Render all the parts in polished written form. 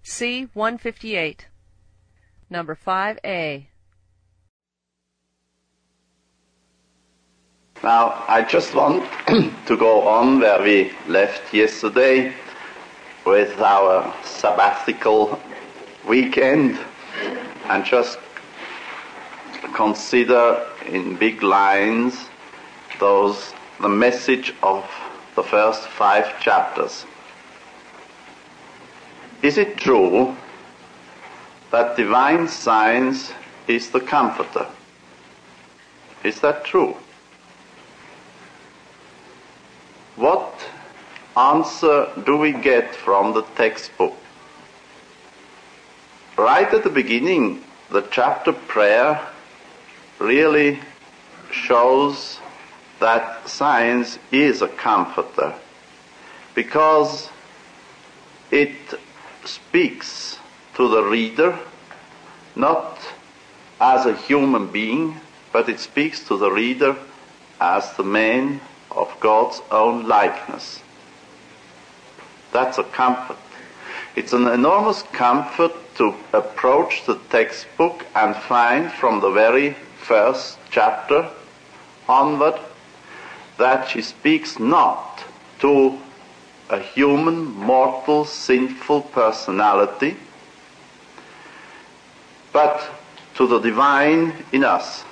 C. 158. Number 5A. Now, I just want to go on where we left yesterday with our sabbatical weekend and just consider in big lines the message of the first 5 chapters. Is it true that divine science is the comforter? Is that true? What answer do we get from the textbook? Right at the beginning, the chapter prayer really shows that science is a comforter because it speaks to the reader not as a human being, but it speaks to the reader as the man of God's own likeness. That's a comfort. It's an enormous comfort to approach the textbook and find from the very first chapter onward that she speaks not to a human, mortal, sinful personality, but to the divine in us.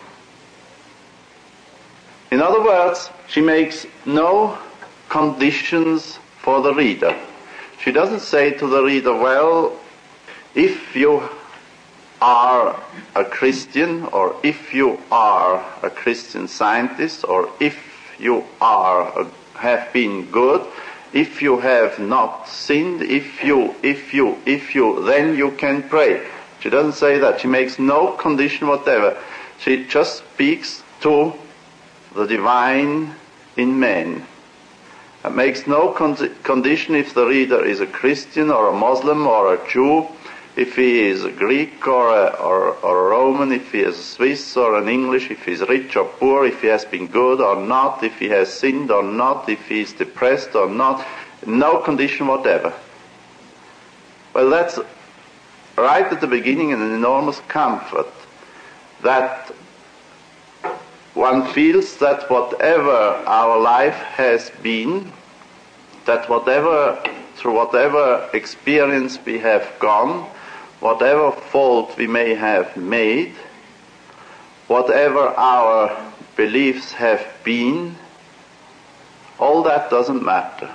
In other words, she makes no conditions for the reader. She doesn't say to the reader, well, if you are a Christian, or if you are a Christian scientist, or if you have been good, if you have not sinned, if you, then you can pray. She doesn't say that. She makes no condition whatever. She just speaks to the divine in man. It makes no condition if the reader is a Christian or a Muslim or a Jew, if he is a Greek or a Roman, if he is a Swiss or an English, if he is rich or poor, if he has been good or not, if he has sinned or not, if he is depressed or not. No condition whatever. Well, that's right at the beginning an enormous comfort that one feels that whatever our life has been, that through whatever experience we have gone, whatever fault we may have made, whatever our beliefs have been, all that doesn't matter.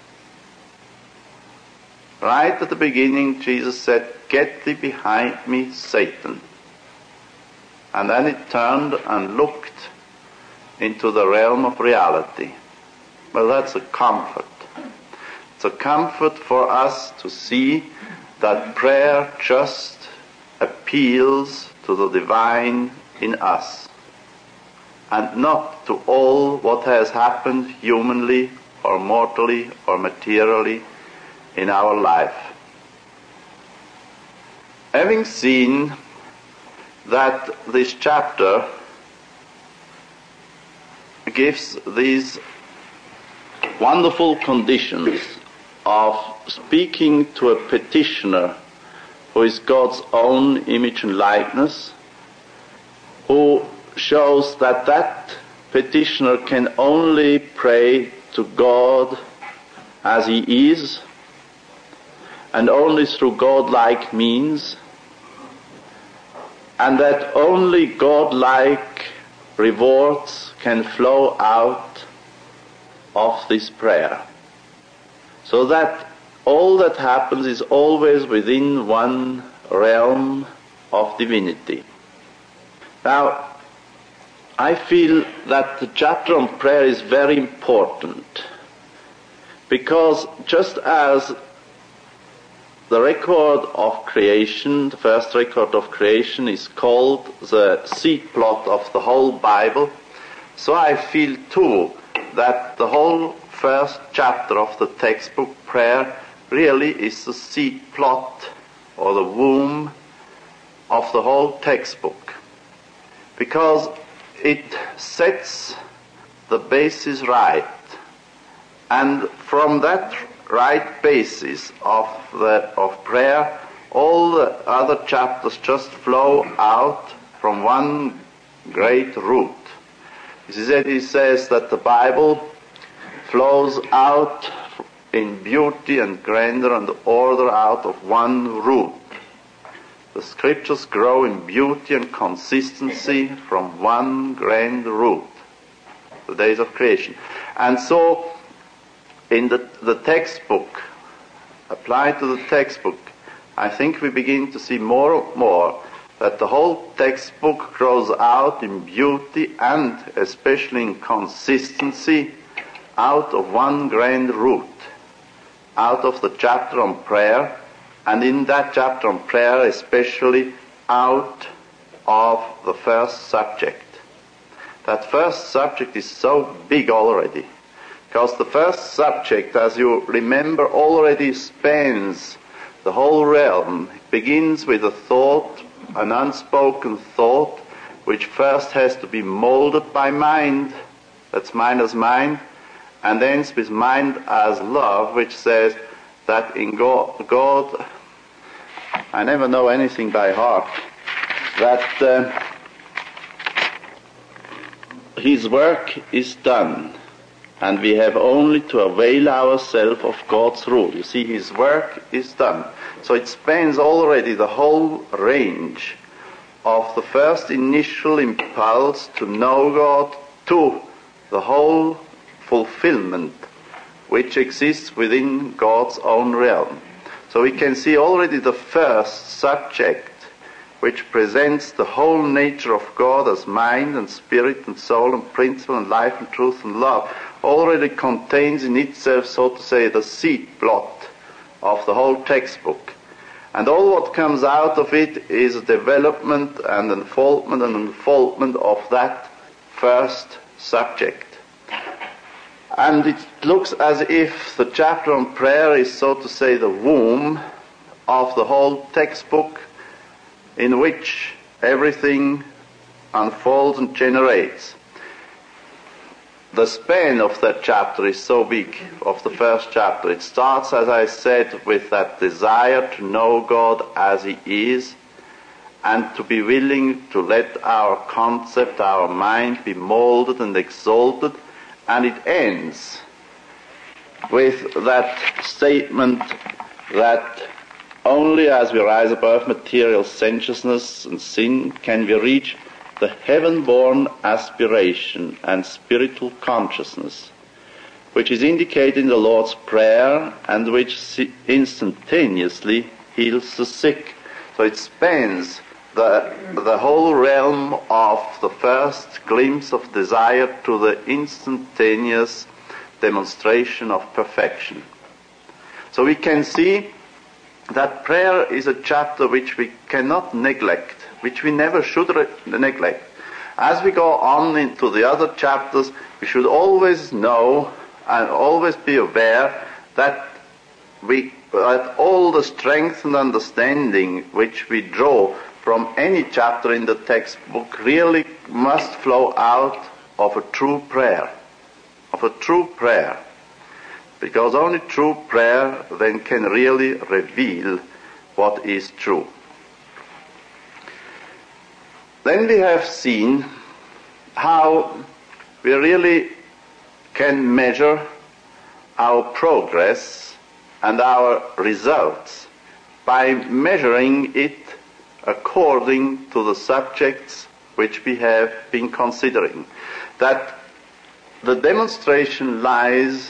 Right at the beginning, Jesus said, "Get thee behind me, Satan." And then it turned and looked into the realm of reality. Well, that's a comfort. It's a comfort for us to see that prayer just appeals to the divine in us and not to all what has happened humanly or mortally or materially in our life. Having seen that this chapter gives these wonderful conditions of speaking to a petitioner who is God's own image and likeness, who shows that that petitioner can only pray to God as he is, and only through God-like means, and that only God-like rewards can flow out of this prayer. So that all that happens is always within one realm of divinity. Now, I feel that the chapter on prayer is very important because just as the record of creation, the first record of creation, is called the seed plot of the whole Bible, so I feel too that the whole first chapter of the textbook prayer really is the seed plot or the womb of the whole textbook, because it sets the basis right, and from that right basis of prayer, all the other chapters just flow out from one great root. He says that the Bible flows out in beauty and grandeur and order out of one root. The scriptures grow in beauty and consistency from one grand root, the days of creation. And so, in the textbook, applied to the textbook, I think we begin to see more and more that the whole textbook grows out in beauty and especially in consistency out of one grand root, out of the chapter on prayer, and in that chapter on prayer especially out of the first subject. That first subject is so big already, because the first subject, as you remember, already spans the whole realm. It begins with a thought, an unspoken thought, which first has to be molded by mind, that's mind as mind, and ends with mind as love, which says that in God, I never know anything by heart, that His work is done, and we have only to avail ourselves of God's rule. You see, His work is done. So it spans already the whole range of the first initial impulse to know God to the whole fulfillment which exists within God's own realm. So we can see already the first subject which presents the whole nature of God as mind and spirit and soul and principle and life and truth and love, already contains in itself, so to say, the seed plot of the whole textbook. And all what comes out of it is a development and unfoldment of that first subject. And it looks as if the chapter on prayer is, so to say, the womb of the whole textbook, in which everything unfolds and generates. The span of that chapter is so big, of the first chapter. It starts, as I said, with that desire to know God as He is, and to be willing to let our concept, our mind, be molded and exalted. And it ends with that statement that only as we rise above material sensuousness and sin can we reach the heaven-born aspiration and spiritual consciousness, which is indicated in the Lord's Prayer and which instantaneously heals the sick. So it spans the whole realm of the first glimpse of desire to the instantaneous demonstration of perfection. So we can see that prayer is a chapter which we cannot neglect, which we never should neglect. As we go on into the other chapters, we should always know and always be aware that all the strength and understanding which we draw from any chapter in the textbook really must flow out of a true prayer, because only true prayer then can really reveal what is true. Then we have seen how we really can measure our progress and our results by measuring it according to the subjects which we have been considering. That the demonstration lies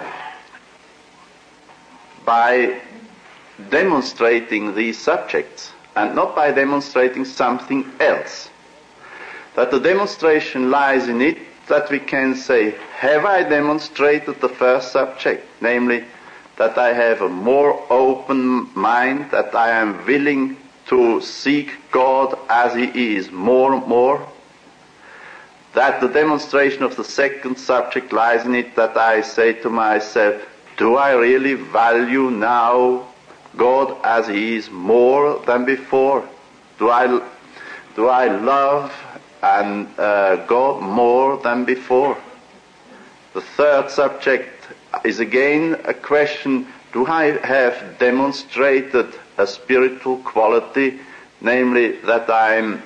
by demonstrating these subjects and not by demonstrating something else. That the demonstration lies in it that we can say, have I demonstrated the first subject, namely that I have a more open mind, that I am willing to seek God as He is more and more? That the demonstration of the second subject lies in it that I say to myself, do I really value now God as He is more than before? Do I love and God more than before? The third subject is again a question, do I have demonstrated a spiritual quality, namely that I'm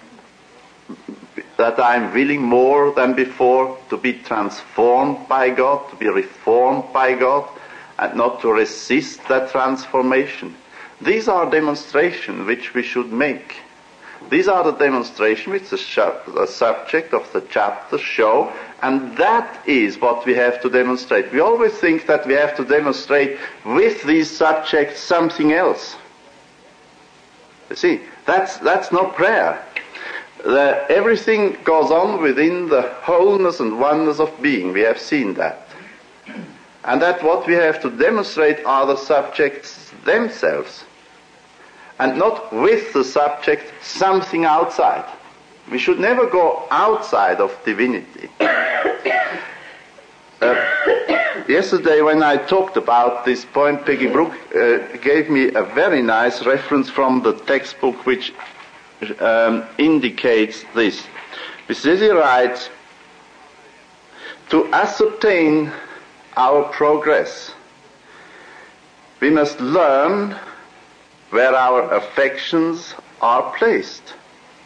willing more than before to be transformed by God, to be reformed by God, and not to resist that transformation. These are demonstrations which we should make. These are the demonstrations which the subject of the chapter show, and that is what we have to demonstrate. We always think that we have to demonstrate with these subjects something else. You see, that's not prayer. Everything goes on within the wholeness and oneness of being. We have seen that. And that what we have to demonstrate are the subjects themselves, and not with the subject something outside. We should never go outside of divinity. Yesterday when I talked about this point, Peggy Brooke gave me a very nice reference from the textbook which indicates this. Mrs. Izzy writes, to ascertain our progress, we must learn where our affections are placed,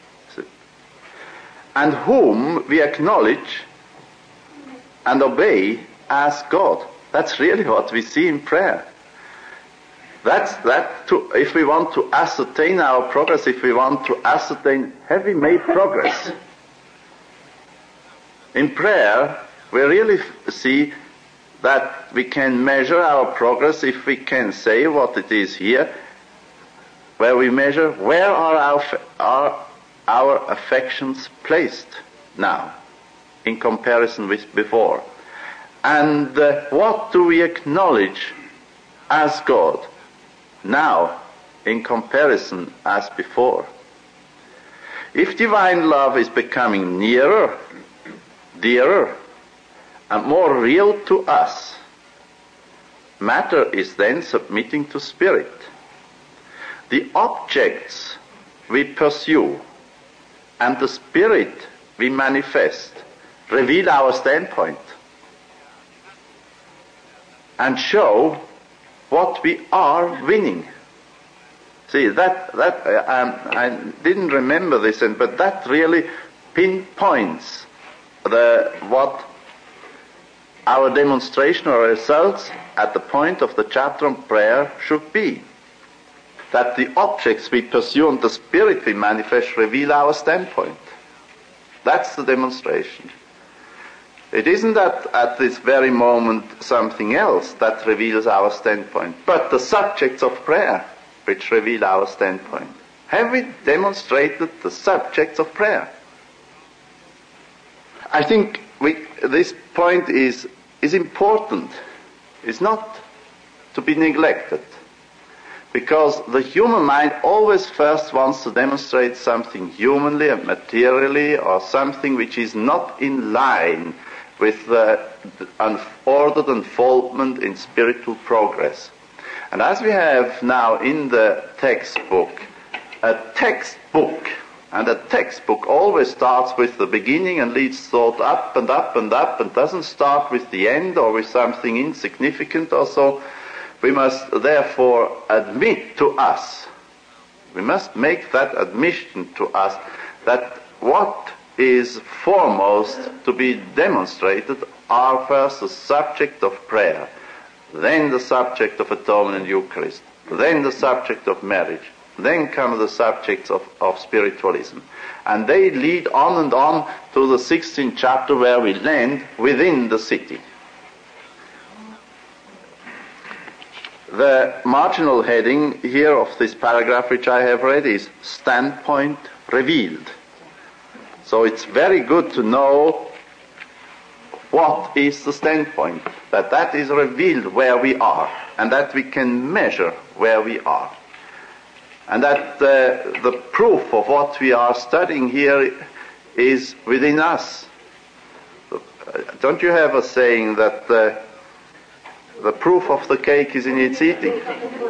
and whom we acknowledge and obey as God. That's really what we see in prayer. If we want to ascertain our progress, if we want to ascertain, have we made progress? In prayer, we really see that we can measure our progress if we can say what it is here, where we measure where are our affections placed now in comparison with before, and what do we acknowledge as God now in comparison as before. If divine love is becoming nearer, dearer, and more real to us, matter is then submitting to spirit. The objects we pursue and the spirit we manifest reveal our standpoint and show what we are winning. See, I didn't remember this, but that really pinpoints what our demonstration or results at the point of the chapter on prayer should be. That the objects we pursue and the spirit we manifest reveal our standpoint. That's the demonstration. It isn't that at this very moment something else that reveals our standpoint, but the subjects of prayer which reveal our standpoint. Have we demonstrated the subjects of prayer? I think this point is important. It's not to be neglected. Because the human mind always first wants to demonstrate something humanly and materially, or something which is not in line with the ordered unfoldment in spiritual progress. And as we have now in the textbook, a textbook, and a textbook always starts with the beginning and leads thought up and up and up, and doesn't start with the end or with something insignificant or so. We must therefore admit to us, we must make that admission to us, that what is foremost to be demonstrated are first the subject of prayer, then the subject of atonement and Eucharist, then the subject of marriage, then come the subjects of spiritualism. And they lead on and on to the 16th chapter, where we land within the city. The marginal heading here of this paragraph which I have read is standpoint revealed. So it's very good to know what is the standpoint, that is revealed where we are, and that we can measure where we are. And that the proof of what we are studying here is within us. Don't you have a saying that the proof of the cake is in its eating?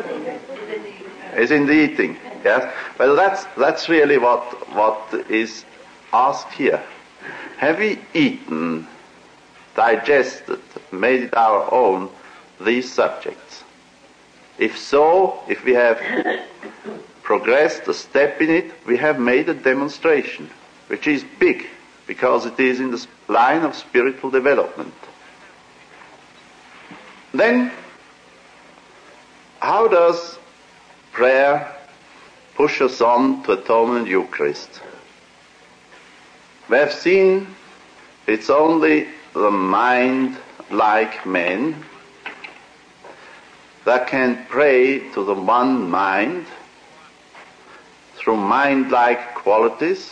Is in the eating, yes? Well, that's really what is asked here. Have we eaten, digested, made it our own, these subjects? If so, if we have progressed a step in it, we have made a demonstration, which is big, because it is in the line of spiritual development. Then, how does prayer push us on to atonement and Eucharist? We have seen it's only the mind-like men that can pray to the one mind through mind-like qualities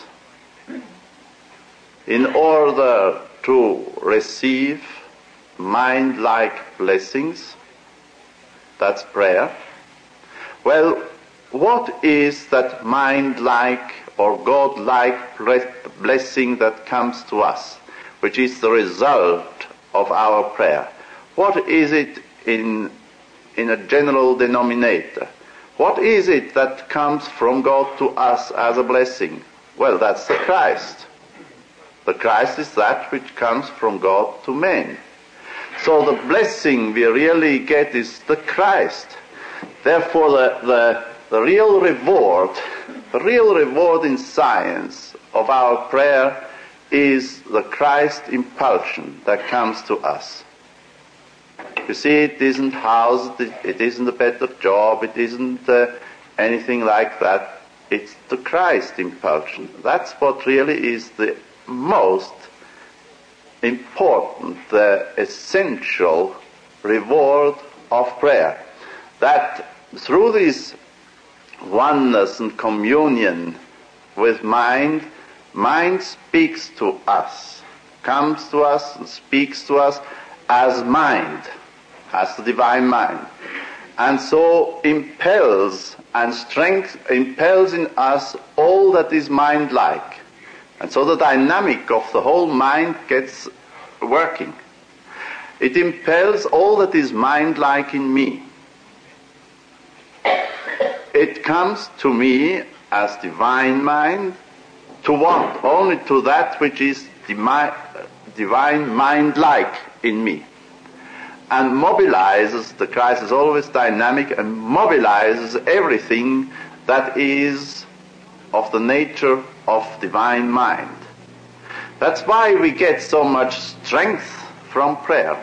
in order to receive mind-like blessings. That's prayer. Well, what is that mind-like or God-like blessing that comes to us, which is the result of our prayer? What is it in a general denominator? What is it that comes from God to us as a blessing? Well, that's the Christ. The Christ is that which comes from God to men. So the blessing we really get is the Christ. Therefore, the real reward in science of our prayer is the Christ impulsion that comes to us. You see, it isn't house, it isn't a better job, it isn't anything like that. It's the Christ impulsion. That's what really is the most important, essential reward of prayer. That through this oneness and communion with mind speaks to us, comes to us and speaks to us as mind, as the divine mind, and so impels in us all that is mind-like. And so the dynamic of the whole mind gets working. It impels all that is mind-like in me. It comes to me as divine mind to want only to that which is divine mind-like in me. And mobilizes, the Christ is always dynamic, and mobilizes everything that is of the nature of divine mind. That's why we get so much strength from prayer.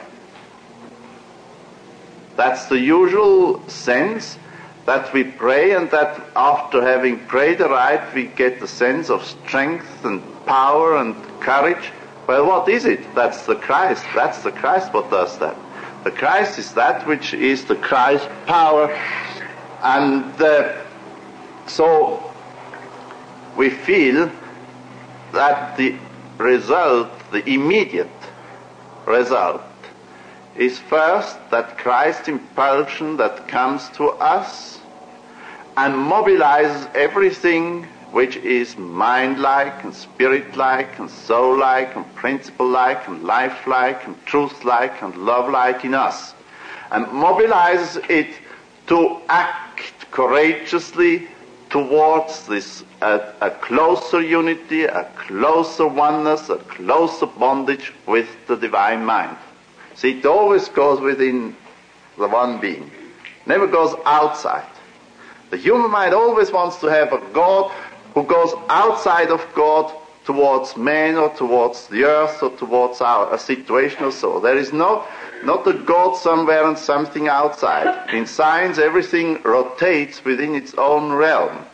That's the usual sense, that we pray, and that after having prayed aright we get the sense of strength and power and courage. Well, what is it? That's the Christ. That's the Christ what does that. The Christ is that which is the Christ power. And so we feel that the result, the immediate result, is first that Christ impulsion that comes to us and mobilizes everything which is mind-like and spirit-like and soul-like and principle-like and life-like and truth-like and love-like in us, and mobilizes it to act courageously towards this a closer unity, a closer oneness, a closer bondage with the divine mind. See, it always goes within the one being, never goes outside. The human mind always wants to have a God who goes outside of God towards man or towards the earth or towards a situation or so. There is not a God somewhere and something outside. In science, everything rotates within its own realm.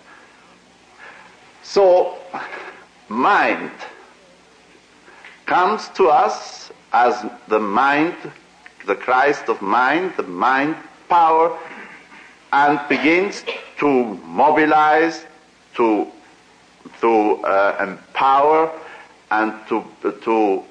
So, mind comes to us as the mind, the Christ of mind, the mind power, and begins to mobilize, to empower, and to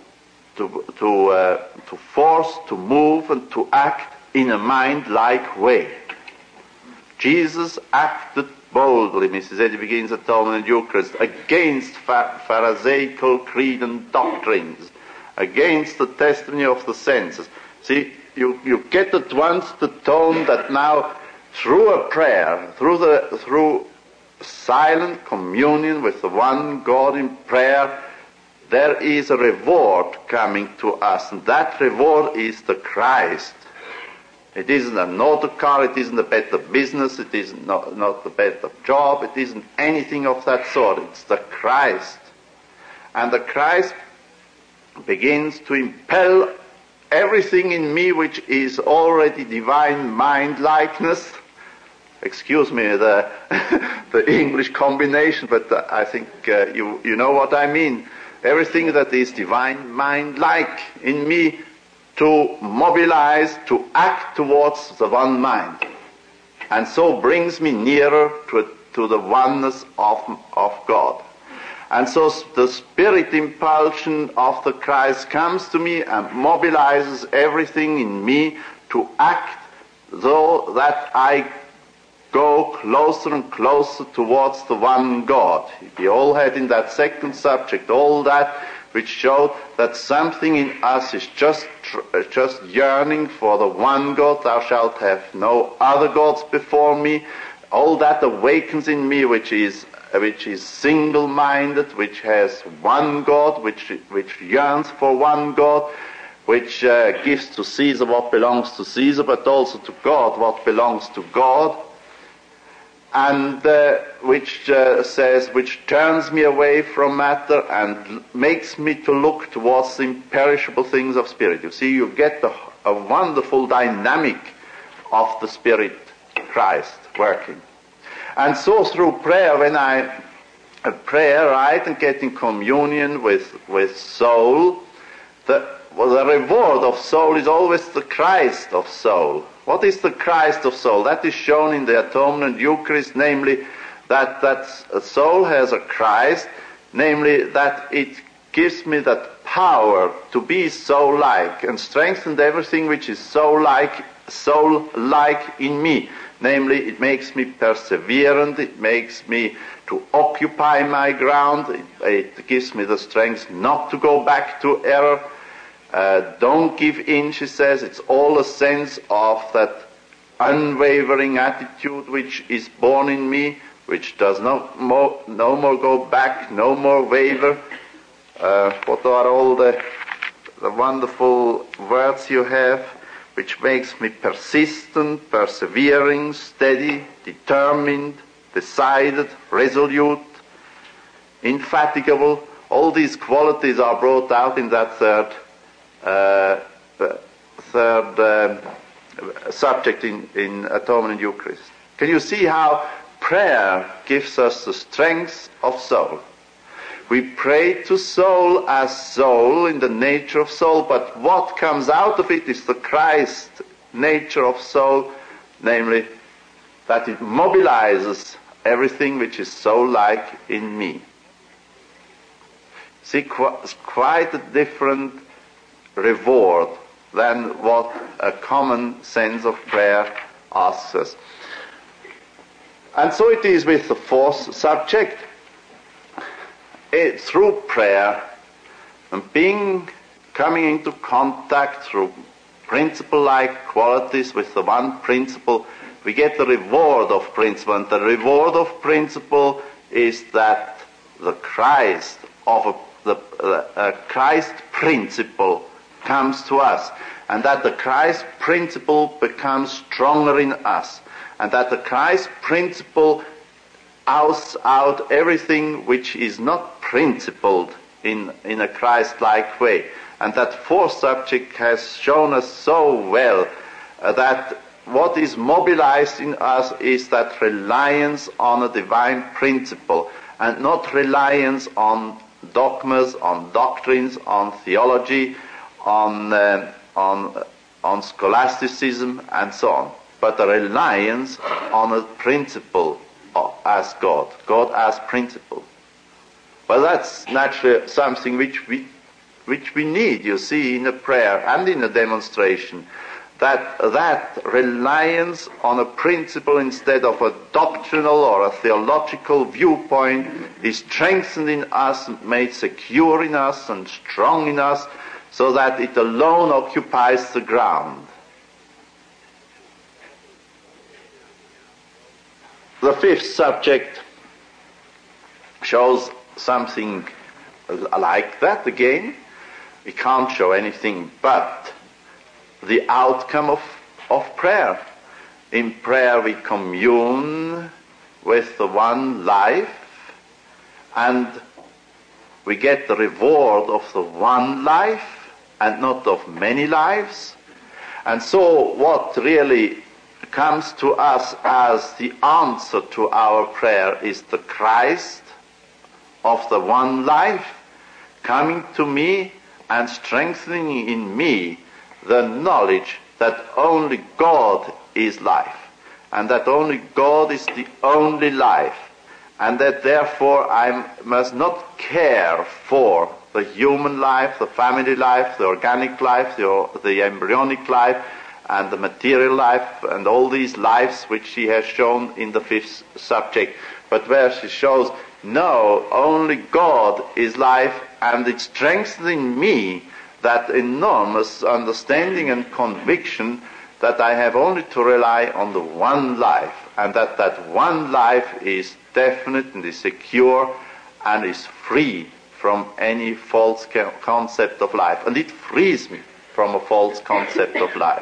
force, to move, and to act in a mind-like way. Jesus acted boldly, Mrs. Eddy begins Atonement and Eucharist, against Pharisaical creed and doctrines, against the testimony of the senses. See, you get at once the tone that now, through a prayer, through silent communion with the one God in prayer, there is a reward coming to us, and that reward is the Christ. It isn't an auto car, it isn't a better business, it isn't not a better job, it isn't anything of that sort. It's the Christ. And the Christ begins to impel everything in me which is already divine mind likeness. Excuse me the English combination, but I think you know what I mean. Everything that is divine mind like in me to mobilize, to act towards the one mind. And so brings me nearer to the oneness of God. And so the spirit impulsion of the Christ comes to me and mobilizes everything in me to act so that I go closer and closer towards the one God. We all had in that second subject all that which showed that something in us is just yearning for the one God. Thou shalt have no other gods before me. All that awakens in me which is single-minded, which has one God, which yearns for one God, which gives to Caesar what belongs to Caesar, but also to God what belongs to God, and which turns me away from matter and makes me to look towards the imperishable things of spirit. You see, you get a wonderful dynamic of the Spirit Christ working. And so through prayer, when I pray right and get in communion with soul, the reward of soul is always the Christ of soul. What is the Christ of soul? That is shown in the atonement and Eucharist, namely that a soul has a Christ, namely that it gives me that power to be soul-like and strengthened everything which is soul-like in me. Namely, it makes me perseverant, it makes me to occupy my ground, it gives me the strength not to go back to error. Don't give in, she says. It's all a sense of that unwavering attitude which is born in me, which does no more go back, no more waver. What are all the wonderful words you have, which makes me persistent, persevering, steady, determined, decided, resolute, indefatigable. All these qualities are brought out in that third subject in Atonement and Eucharist. Can you see how prayer gives us the strength of soul? We pray to soul as soul in the nature of soul, but what comes out of it is the Christ nature of soul, namely that it mobilizes everything which is soul-like in me. See, quite a different reward than what a common sense of prayer asks us. And so it is with the fourth subject. Through prayer and coming into contact through principle-like qualities with the one principle, we get the reward of principle. And the reward of principle is that the Christ Christ principle comes to us, and that the Christ principle becomes stronger in us, and that the Christ principle outs out everything which is not principled in a Christ-like way. And that fourth subject has shown us so well that what is mobilized in us is that reliance on a divine principle, and not reliance on dogmas, on doctrines, on theology, on scholasticism, and so on, but a reliance on a principle as God as principle. Well, that's naturally something which we need, you see, in a prayer and in a demonstration, that reliance on a principle instead of a doctrinal or a theological viewpoint is strengthened in us, made secure in us and strong in us, so that it alone occupies the ground. The fifth subject shows something like that again. We can't show anything but the outcome of prayer. In prayer we commune with the one life, and we get the reward of the one life and not of many lives. And so what really comes to us as the answer to our prayer is the Christ of the one life coming to me and strengthening in me the knowledge that only God is life, and that only God is the only life, and that therefore I must not care for the human life, the family life, the organic life, the embryonic life, and the material life, and all these lives which she has shown in the fifth subject, but where she shows, no, only God is life, and it strengthens in me that enormous understanding and conviction that I have only to rely on the one life, and that one life is definite and is secure and is free from any false concept of life. And it frees me from a false concept of life.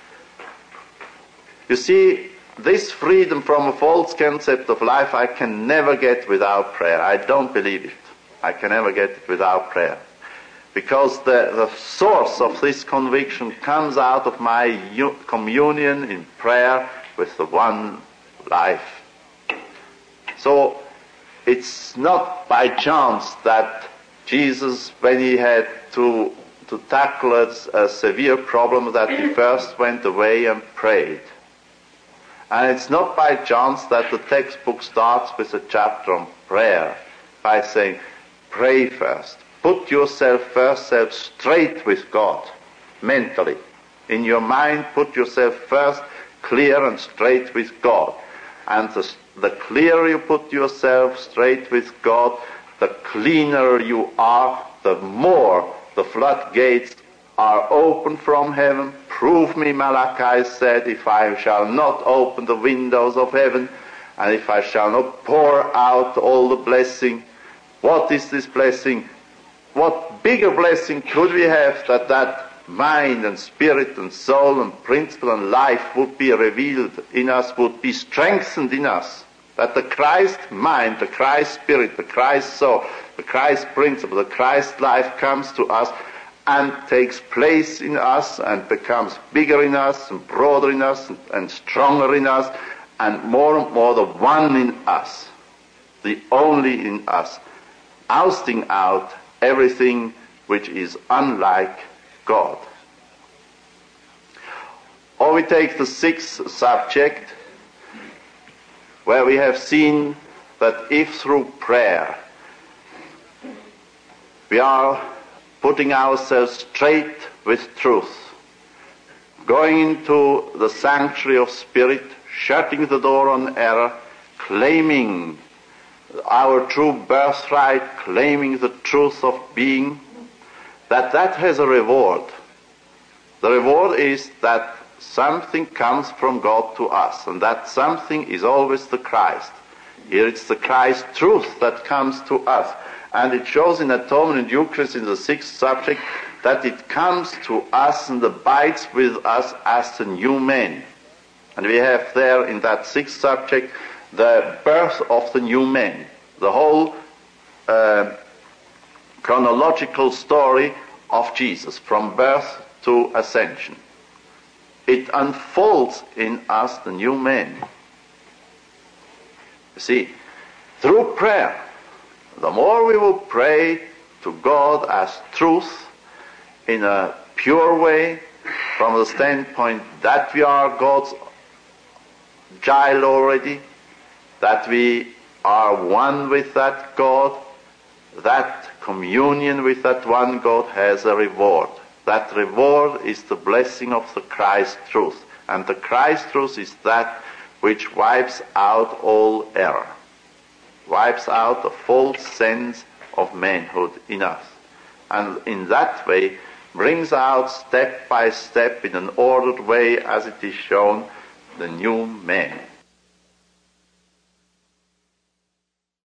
You see, this freedom from a false concept of life I can never get without prayer. I don't believe it. I can never get it without prayer. Because the source of this conviction comes out of my communion in prayer with the one life. So it's not by chance that Jesus, when he had to tackle a severe problem, that he first went away and prayed. And it's not by chance that the textbook starts with a chapter on prayer by saying, pray first. Put yourself first straight with God, mentally. In your mind, put yourself first clear and straight with God. And the clearer you put yourself straight with God, the cleaner you are, the more the floodgates are open from heaven. Prove me, Malachi said, if I shall not open the windows of heaven, and if I shall not pour out all the blessing. What is this blessing? What bigger blessing could we have that mind and spirit and soul and principle and life would be revealed in us, would be strengthened in us? That the Christ mind, the Christ spirit, the Christ soul, the Christ principle, the Christ life comes to us and takes place in us and becomes bigger in us and broader in us and stronger in us and more the one in us, the only in us, ousting out everything which is unlike God. Or we take the sixth subject, where we have seen that if through prayer we are putting ourselves straight with truth, going into the sanctuary of spirit, shutting the door on error, claiming our true birthright, claiming the truth of being, that has a reward. The reward is that something comes from God to us, and that something is always the Christ. Here it's the Christ truth that comes to us, and it shows in Atonement and Eucharist in the sixth subject that it comes to us and abides with us as the new man. And we have there in that sixth subject the birth of the new man, the whole chronological story of Jesus from birth to ascension. It unfolds in us the new man. You see, through prayer, the more we will pray to God as truth in a pure way, from the standpoint that we are God's child already, that we are one with that God, that communion with that one God has a reward. That reward is the blessing of the Christ truth. And the Christ truth is that which wipes out all error, wipes out the false sense of manhood in us. And in that way brings out step by step in an ordered way, as it is shown, the new man.